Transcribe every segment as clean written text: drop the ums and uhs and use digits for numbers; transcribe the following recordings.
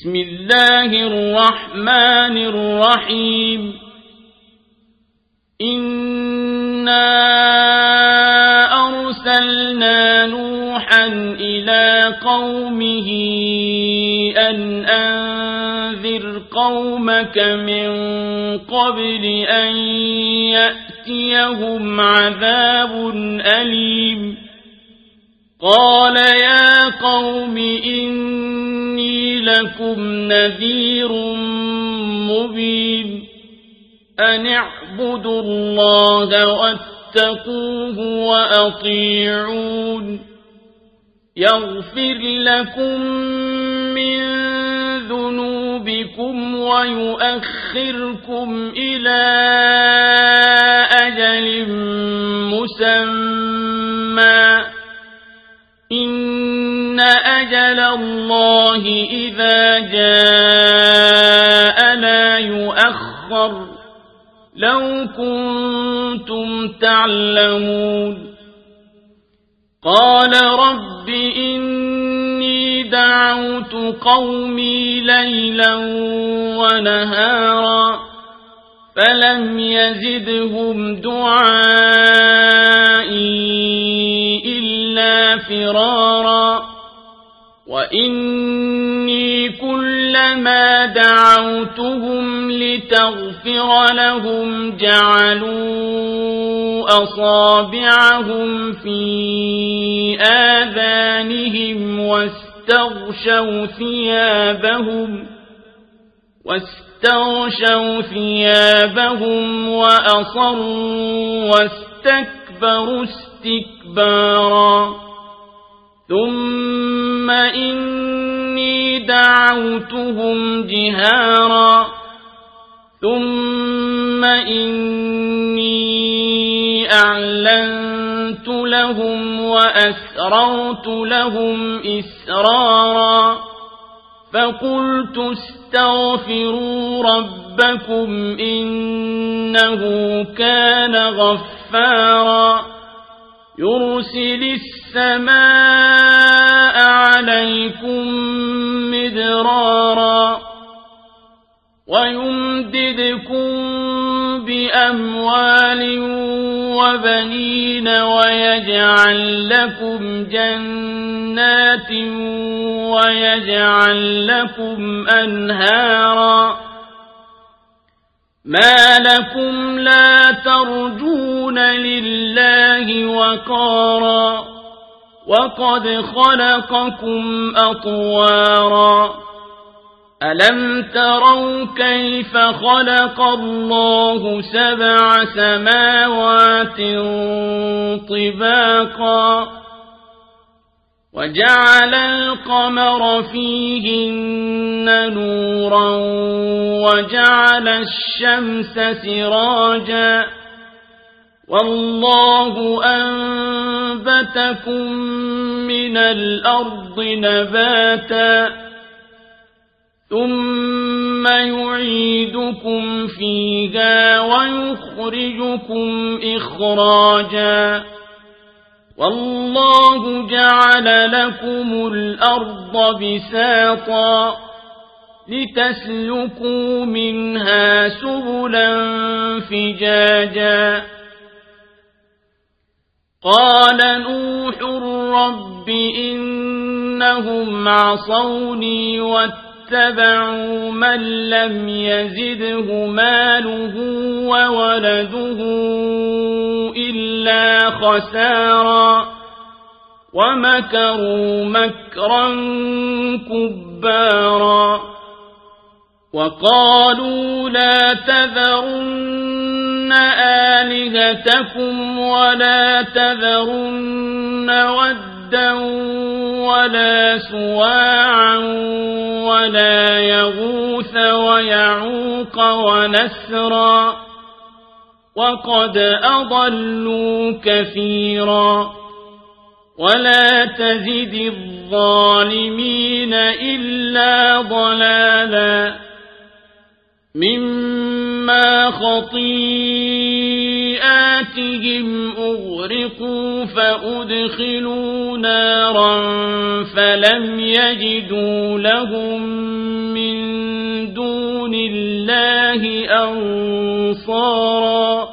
بسم الله الرحمن الرحيم إنا أرسلنا نوحا إلى قومه أن أنذر قومك من قبل أن يأتيهم عذاب أليم قال يا قوم إني لكم نذير مبين أن اعبدوا الله واتقوه وأطيعون يغفر لكم من ذنوبكم ويؤخركم إلى أجل مسمى إن أجل الله إذا جاء لا يؤخر لو كنتم تعلمون قال رب إني دعوت قومي ليلا ونهارا فلم يزدهم دعائي إلا فرارا وإني كلما دعوتهم لتغفر لهم جعلوا أصابعهم في آذانهم واستغشوا ثيابهم وأصروا واستكبروا استكبارا ثم إني دعوتهم جهارا ثم إني أعلنت لهم وأسررت لهم إسرارا فقلت استغفروا ربكم إنه كان غفارا يرسل السماء عليكم مدرارا ويمددكم بأموال وبنين ويجعل لكم جنات ويجعل لكم أنهارا ما لكم لا ترجون لله وقارا وقد خلقكم أطوارا ألم تروا كيف خلق الله 7 سماوات طباقا وجعل القمر فيهن نورا وجعل الشمس سراجا والله أنبتكم من الأرض نباتا ثم يعيدكم فيها ويخرجكم إخراجا والله جعل لكم الأرض بساطا لتسلكوا منها سبلا فجاجا قال نوح رب إنهم عصوني واتبعوا من لم يزده ماله وولده إلا خسارا ومكروا مكرا كبارا وقالوا لا تذرن آلهتكم ولا تذرن ودا ولا سواعا ولا يغوث ويعوق ونسرا وقد أضلوا كثيرا ولا تزد الظالمين إلا ضلالا مما خطيئاتهم أغرقوا فأدخلوا نارا فلم يجدوا لهم دون الله أنصارا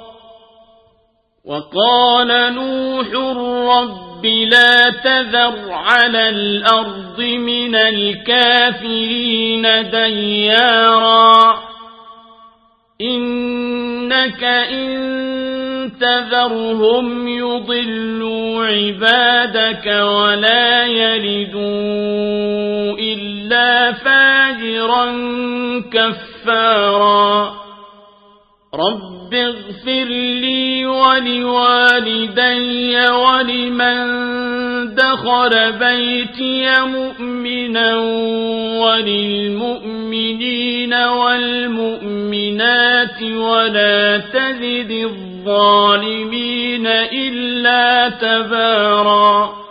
وقال نوح رب لا تذر على الأرض من الكافرين ديارا إنك إن تذرهم يضلوا عبادك ولا يلدوا إلا فاجرا كفارا رب اغفر لي ولوالدي ولمن دخل بيتي مؤمنا وللمؤمنين والمؤمنات ولا تزد الظالمين إلا تبارا